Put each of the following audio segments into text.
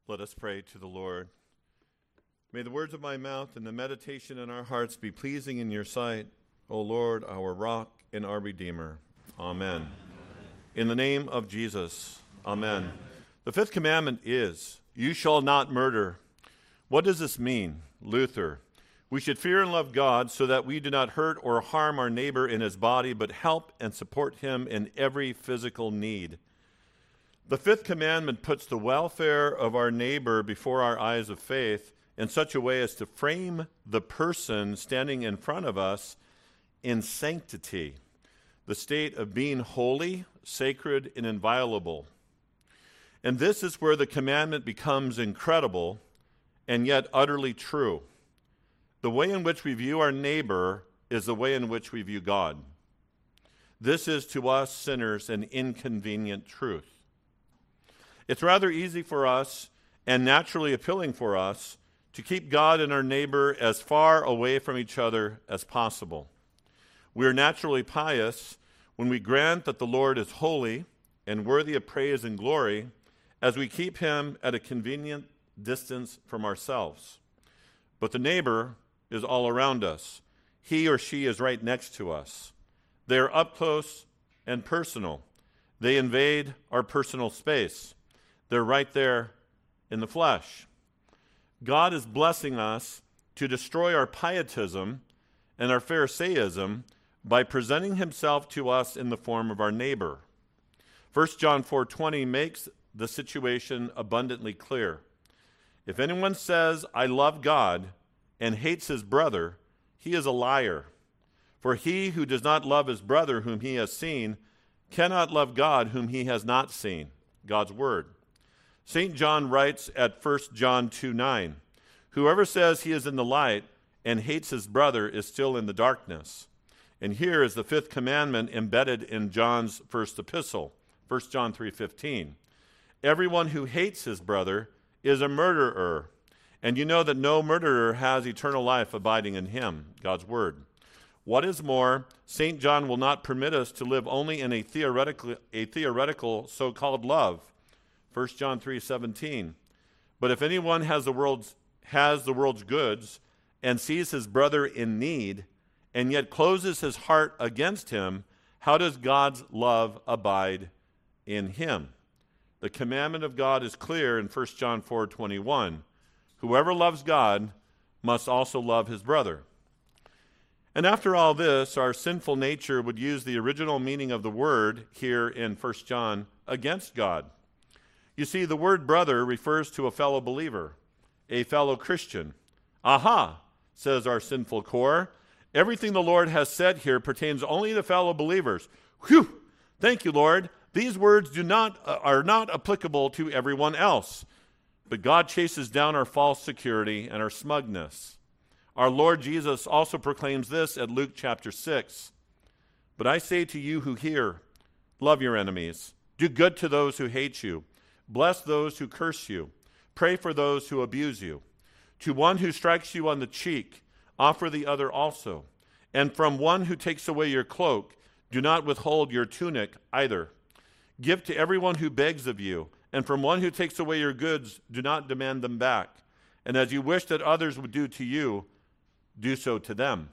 Let us pray to the Lord. May the words of my mouth and the meditation in our hearts be pleasing in your sight, O Lord, our rock and our Redeemer. Amen. In the name of Jesus, amen. The fifth commandment is, you shall not murder. What does this mean? Luther. We should fear and love God so that we do not hurt or harm our neighbor in his body, but help and support him in every physical need. The fifth commandment puts the welfare of our neighbor before our eyes of faith in such a way as to frame the person standing in front of us in sanctity, the state of being holy, sacred, and inviolable. And this is where the commandment becomes incredible and yet utterly true. The way in which we view our neighbor is the way in which we view God. This is to us sinners an inconvenient truth. It's rather easy for us and naturally appealing for us to keep God and our neighbor as far away from each other as possible. We are naturally pious when we grant that the Lord is holy and worthy of praise and glory as we keep him at a convenient distance from ourselves. But the neighbor is all around us. He or she is right next to us. They are up close and personal. They invade our personal space. They're right there in the flesh. God is blessing us to destroy our pietism and our Pharisaism by presenting himself to us in the form of our neighbor. 1 John 4:20 makes the situation abundantly clear. If anyone says, I love God, and hates his brother, he is a liar. For he who does not love his brother whom he has seen cannot love God whom he has not seen. God's word. St. John writes at 1 John 2:9, whoever says he is in the light and hates his brother is still in the darkness. And here is the fifth commandment embedded in John's first epistle, 1 John 3:15. Everyone who hates his brother is a murderer, and you know that no murderer has eternal life abiding in him, God's word. What is more, St. John will not permit us to live only in a theoretical so-called love, 1 John 3:17. But if anyone has the world's goods and sees his brother in need and yet closes his heart against him, how does God's love abide in him? The commandment of God is clear in 1 John 4:21. Whoever loves God must also love his brother. And after all this, our sinful nature would use the original meaning of the word here in 1 John against God. You see, the word brother refers to a fellow believer, a fellow Christian. Aha, says our sinful core. Everything the Lord has said here pertains only to fellow believers. Whew! Thank you, Lord. These words are not applicable to everyone else. But God chases down our false security and our smugness. Our Lord Jesus also proclaims this at Luke chapter 6. But I say to you who hear, love your enemies. Do good to those who hate you. Bless those who curse you. Pray for those who abuse you. To one who strikes you on the cheek, offer the other also. And from one who takes away your cloak, do not withhold your tunic either. Give to everyone who begs of you, and from one who takes away your goods, do not demand them back. And as you wish that others would do to you, do so to them.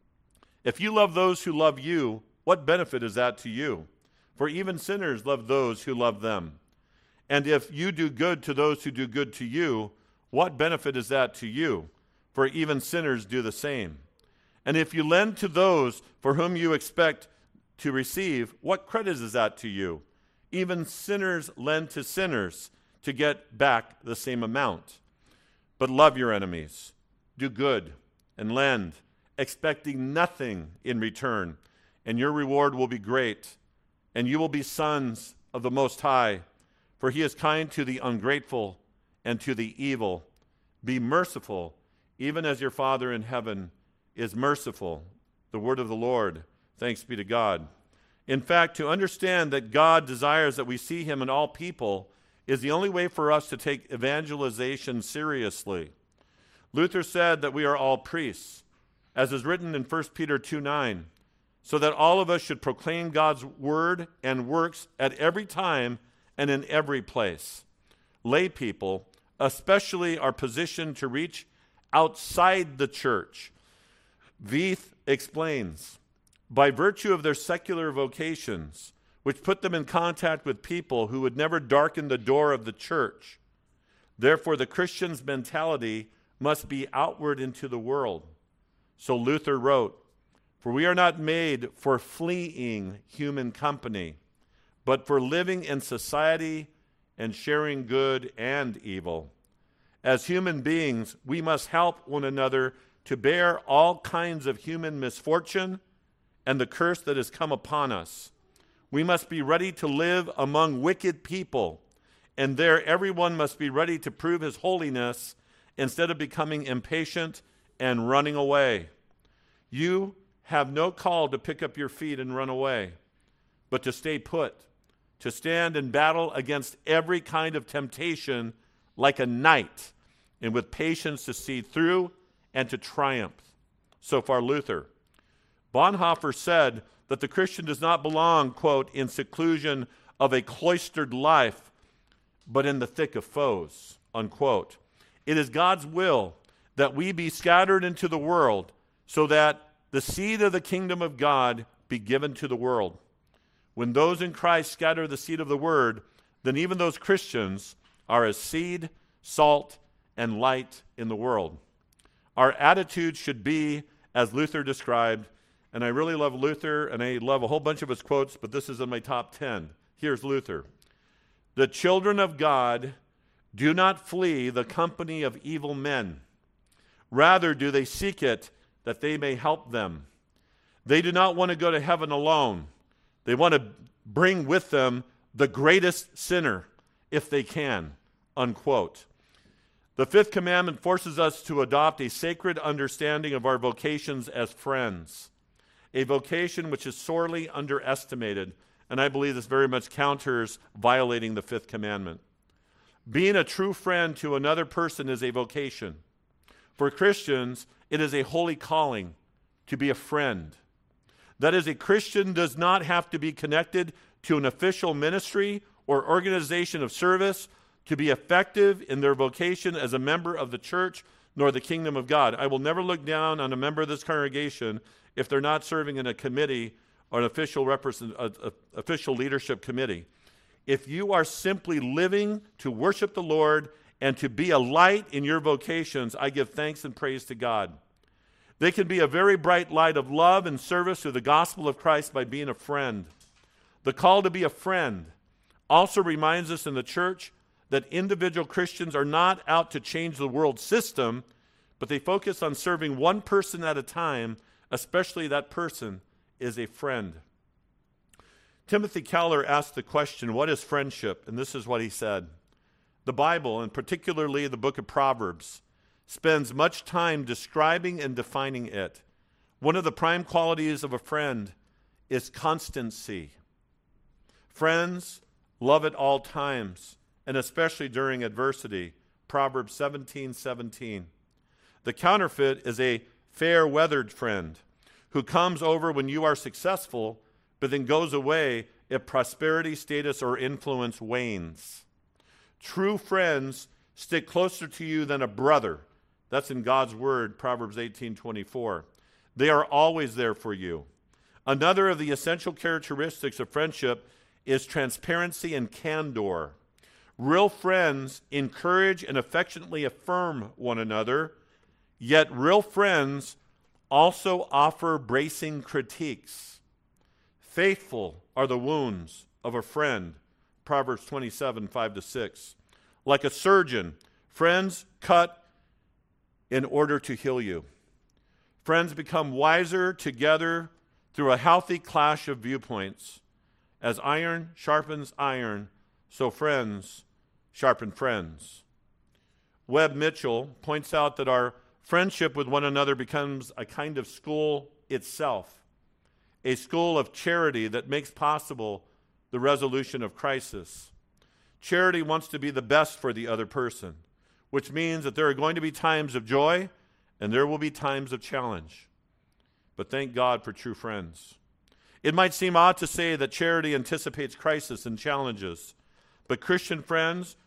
If you love those who love you, what benefit is that to you? For even sinners love those who love them. And if you do good to those who do good to you, what benefit is that to you? For even sinners do the same. And if you lend to those for whom you expect to receive, what credit is that to you? Even sinners lend to sinners to get back the same amount. But love your enemies, do good, and lend, expecting nothing in return, and your reward will be great, and you will be sons of the Most High, for he is kind to the ungrateful and to the evil. Be merciful, even as your Father in heaven is merciful. The word of the Lord. Thanks be to God. In fact, to understand that God desires that we see him in all people is the only way for us to take evangelization seriously. Luther said that we are all priests, as is written in 1 Peter 2:9, so that all of us should proclaim God's word and works at every time and in every place. Lay people especially our position to reach outside the church. Veith explains, by virtue of their secular vocations, which put them in contact with people who would never darken the door of the church, therefore the Christian's mentality must be outward into the world. So Luther wrote, for we are not made for fleeing human company, but for living in society and sharing good and evil. As human beings, we must help one another to bear all kinds of human misfortune and the curse that has come upon us. We must be ready to live among wicked people, and there everyone must be ready to prove his holiness instead of becoming impatient and running away. You have no call to pick up your feet and run away, but to stay put, to stand in battle against every kind of temptation like a knight, and with patience to see through and to triumph. So far, Luther. Bonhoeffer said that the Christian does not belong, quote, in seclusion of a cloistered life, but in the thick of foes, unquote. It is God's will that we be scattered into the world so that the seed of the kingdom of God be given to the world. When those in Christ scatter the seed of the word, then even those Christians are as seed, salt, and light in the world. Our attitude should be, as Luther described, and I really love Luther, and I love a whole bunch of his quotes, but this is in my top 10. Here's Luther. The children of God do not flee the company of evil men. Rather do they seek it that they may help them. They do not want to go to heaven alone. They want to bring with them the greatest sinner, if they can, unquote. The fifth commandment forces us to adopt a sacred understanding of our vocations as friends, a vocation which is sorely underestimated, and I believe this very much counters violating the fifth commandment. Being a true friend to another person is a vocation. For Christians, it is a holy calling to be a friend. That is, a Christian does not have to be connected to an official ministry or organization of service to be effective in their vocation as a member of the church nor the kingdom of God. I will never look down on a member of this congregation if they're not serving in a committee or an official leadership committee. If you are simply living to worship the Lord and to be a light in your vocations, I give thanks and praise to God. They can be a very bright light of love and service to the gospel of Christ by being a friend. The call to be a friend also reminds us in the church that individual Christians are not out to change the world system, but they focus on serving one person at a time, especially that person is a friend. Timothy Keller asked the question, what is friendship? And this is what he said. The Bible, and particularly the book of Proverbs, spends much time describing and defining it. One of the prime qualities of a friend is constancy. Friends love at all times, and especially during adversity. Proverbs 17:17. The counterfeit is a fair-weathered friend who comes over when you are successful, but then goes away if prosperity, status, or influence wanes. True friends stick closer to you than a brother. That's in God's word, Proverbs 18:24. They are always there for you. Another of the essential characteristics of friendship is transparency and candor. Real friends encourage and affectionately affirm one another, yet real friends also offer bracing critiques. Faithful are the wounds of a friend, Proverbs 27:5-6. Like a surgeon, friends cut in order to heal you. Friends become wiser together through a healthy clash of viewpoints. As iron sharpens iron, so friends sharpen friends. Webb Mitchell points out that our friendship with one another becomes a kind of school itself, a school of charity that makes possible the resolution of crisis. Charity wants to be the best for the other person, which means that there are going to be times of joy and there will be times of challenge. But thank God for true friends. It might seem odd to say that charity anticipates crisis and challenges, but Christian friends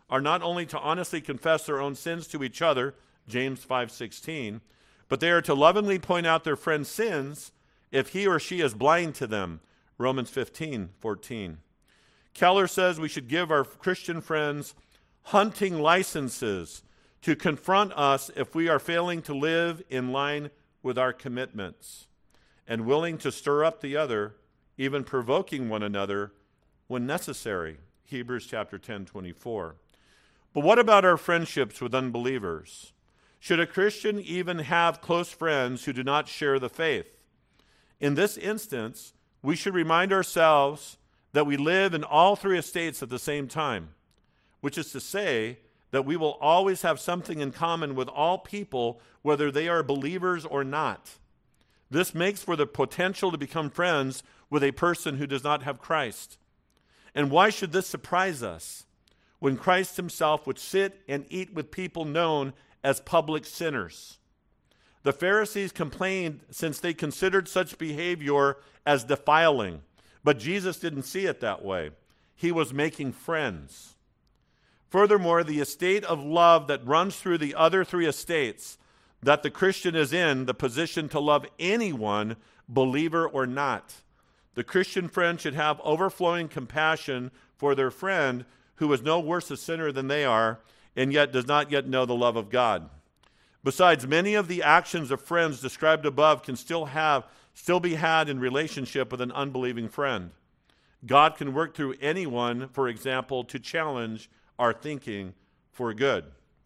are not only to honestly confess their own sins to each other, James 5:16, but they are to lovingly point out their friend's sins if he or she is blind to them, Romans 15:14. Keller says we should give our Christian friends hunting licenses to confront us if we are failing to live in line with our commitments and willing to stir up the other, even provoking one another when necessary, Hebrews chapter 10:24. But what about our friendships with unbelievers? Should a Christian even have close friends who do not share the faith? In this instance, we should remind ourselves that we live in all three estates at the same time, which is to say that we will always have something in common with all people, whether they are believers or not. This makes for the potential to become friends with a person who does not have Christ. And why should this surprise us when Christ himself would sit and eat with people known as public sinners? The Pharisees complained since they considered such behavior as defiling, but Jesus didn't see it that way. He was making friends. Furthermore, the estate of love that runs through the other three estates, that the Christian is in the position to love anyone, believer or not. The Christian friend should have overflowing compassion for their friend who is no worse a sinner than they are and yet does not yet know the love of God. Besides, many of the actions of friends described above can still be had in relationship with an unbelieving friend. God can work through anyone, for example, to challenge our thinking for good.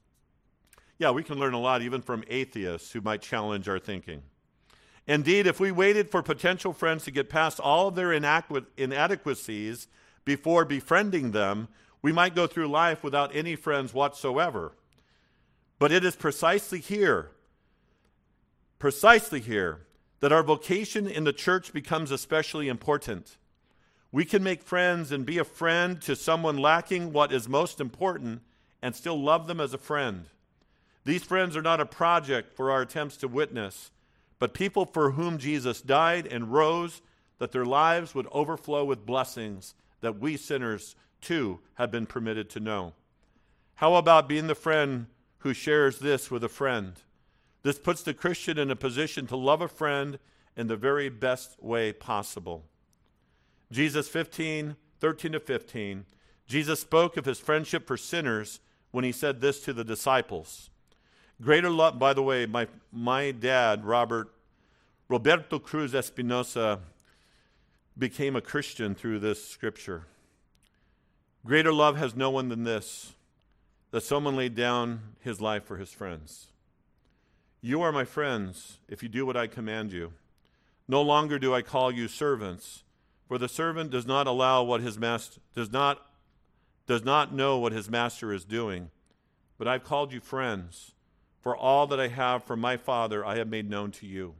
Yeah, we can learn a lot even from atheists who might challenge our thinking. Indeed, if we waited for potential friends to get past all of their inadequacies before befriending them, we might go through life without any friends whatsoever. But it is precisely here, that our vocation in the church becomes especially important. We can make friends and be a friend to someone lacking what is most important and still love them as a friend. These friends are not a project for our attempts to witness, but people for whom Jesus died and rose, that their lives would overflow with blessings that we sinners too have been permitted to know. How about being the friend who shares this with a friend? This puts the Christian in a position to love a friend in the very best way possible. Jesus 13-15, Jesus spoke of his friendship for sinners when he said this to the disciples. Greater love, by the way, my dad, Roberto Cruz Espinosa, became a Christian through this scripture. Greater love has no one than this, that someone laid down his life for his friends. You are my friends if you do what I command you. No longer do I call you servants, for the servant does not know what his master is doing. But I've called you friends, for all that I have from my Father I have made known to you.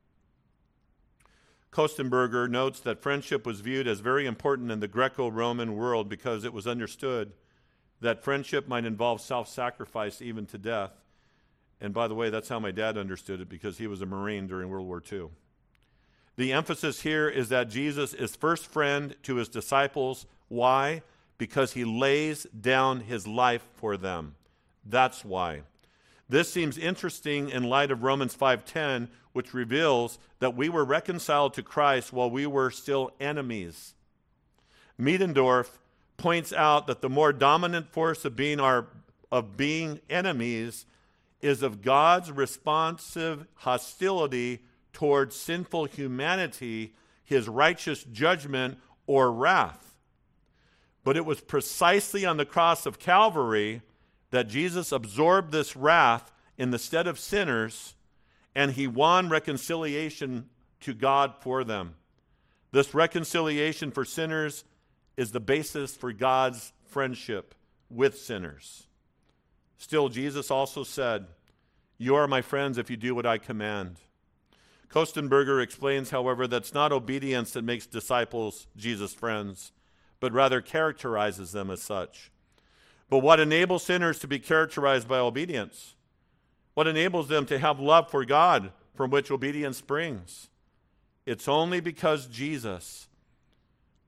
Kostenberger notes that friendship was viewed as very important in the Greco-Roman world because it was understood that friendship might involve self-sacrifice even to death. And by the way, that's how my dad understood it because he was a Marine during World War II. The emphasis here is that Jesus is first friend to his disciples. Why? Because he lays down his life for them. That's why. This seems interesting in light of Romans 5:10, which reveals that we were reconciled to Christ while we were still enemies. Middendorf points out that the more dominant force of being enemies is of God's responsive hostility towards sinful humanity, his righteous judgment or wrath. But it was precisely on the cross of Calvary that Jesus absorbed this wrath in the stead of sinners, and he won reconciliation to God for them. This reconciliation for sinners is the basis for God's friendship with sinners. Still, Jesus also said, "You are my friends if you do what I command." Kostenberger explains, however, that it's not obedience that makes disciples Jesus' friends, but rather characterizes them as such. But what enables sinners to be characterized by obedience? What enables them to have love for God from which obedience springs? It's only because Jesus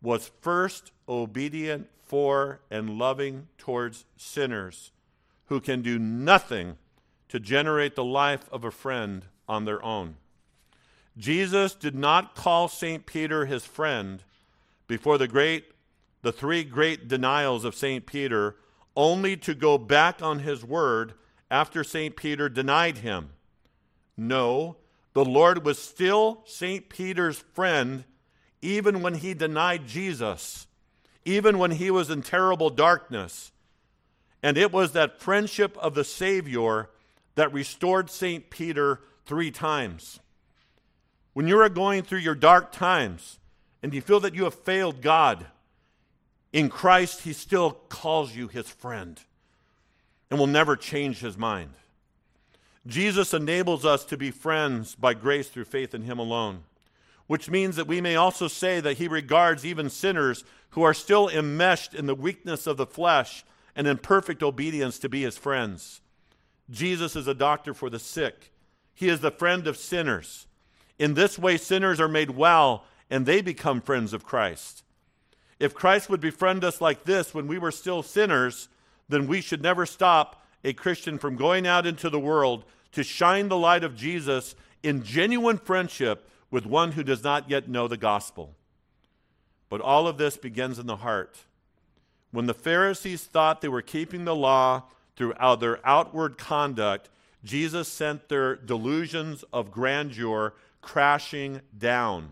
was first obedient for and loving towards sinners who can do nothing to generate the life of a friend on their own. Jesus did not call St. Peter his friend before the three great denials of St. Peter, only to go back on his word after St. Peter denied him. No, the Lord was still St. Peter's friend even when he denied Jesus, even when he was in terrible darkness. And it was that friendship of the Savior that restored St. Peter 3 times. When you are going through your dark times and you feel that you have failed God, in Christ he still calls you his friend and will never change his mind. Jesus enables us to be friends by grace through faith in him alone, which means that we may also say that he regards even sinners who are still enmeshed in the weakness of the flesh and in perfect obedience to be his friends. Jesus is a doctor for the sick. He is the friend of sinners. In this way, sinners are made well, and they become friends of Christ. If Christ would befriend us like this when we were still sinners, then we should never stop a Christian from going out into the world to shine the light of Jesus in genuine friendship with one who does not yet know the gospel. But all of this begins in the heart. When the Pharisees thought they were keeping the law through their outward conduct, Jesus sent their delusions of grandeur crashing down.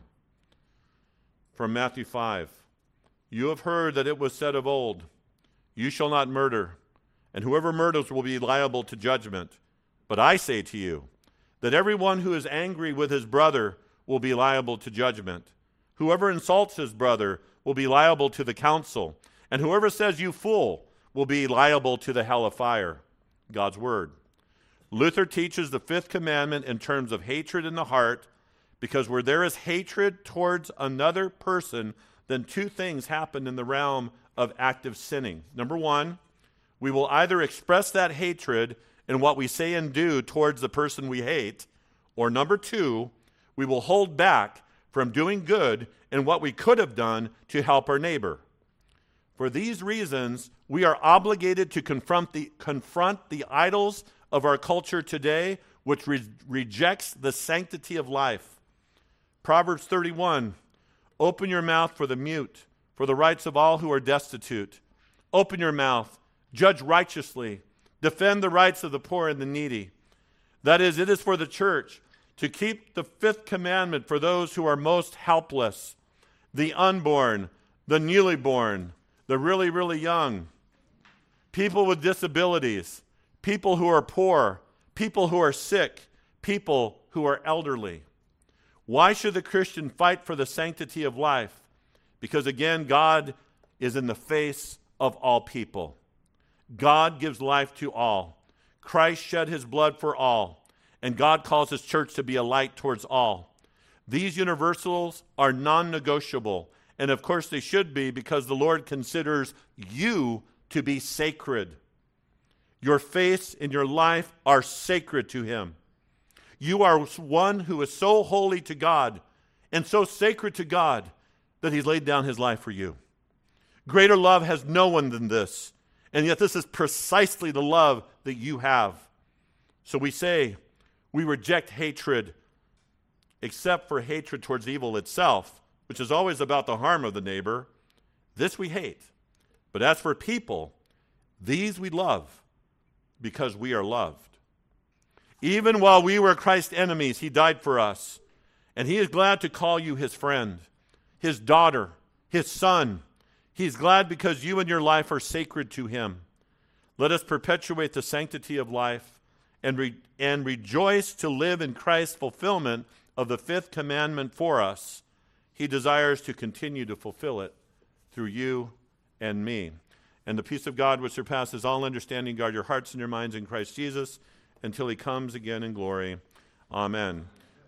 From Matthew 5, "You have heard that it was said of old, 'You shall not murder, and whoever murders will be liable to judgment.' But I say to you that everyone who is angry with his brother will be liable to judgment. Whoever insults his brother will be liable to the council, and whoever says 'you fool' will be liable to the hell of fire." God's word. Luther teaches the 5th commandment in terms of hatred in the heart, because where there is hatred towards another person, then 2 things happen in the realm of active sinning. Number 1, we will either express that hatred in what we say and do towards the person we hate, or number 2, we will hold back from doing good in what we could have done to help our neighbor. For these reasons, we are obligated to confront the idols of our culture today, which rejects the sanctity of life. Proverbs 31, "Open your mouth for the mute, for the rights of all who are destitute. Open your mouth, judge righteously, defend the rights of the poor and the needy." That is, it is for the church to keep the 5th commandment for those who are most helpless, the unborn, the newly born, the really, really young, people with disabilities, people who are poor, people who are sick, people who are elderly. Why should the Christian fight for the sanctity of life? Because again, God is in the face of all people. God gives life to all. Christ shed his blood for all, and God calls his church to be a light towards all. These universals are non-negotiable, and of course they should be, because the Lord considers you to be sacred. Your faith and your life are sacred to him. You are one who is so holy to God and so sacred to God that he's laid down his life for you. Greater love has no one than this, and yet this is precisely the love that you have. So we say we reject hatred, except for hatred towards evil itself, which is always about the harm of the neighbor. This we hate. But as for people, these we love, because we are loved. Even while we were Christ's enemies, he died for us. And he is glad to call you his friend, his daughter, his son. He's glad because you and your life are sacred to him. Let us perpetuate the sanctity of life and rejoice to live in Christ's fulfillment of the 5th commandment for us. He desires to continue to fulfill it through you and me. And the peace of God, which surpasses all understanding, guard your hearts and your minds in Christ Jesus, until he comes again in glory. Amen.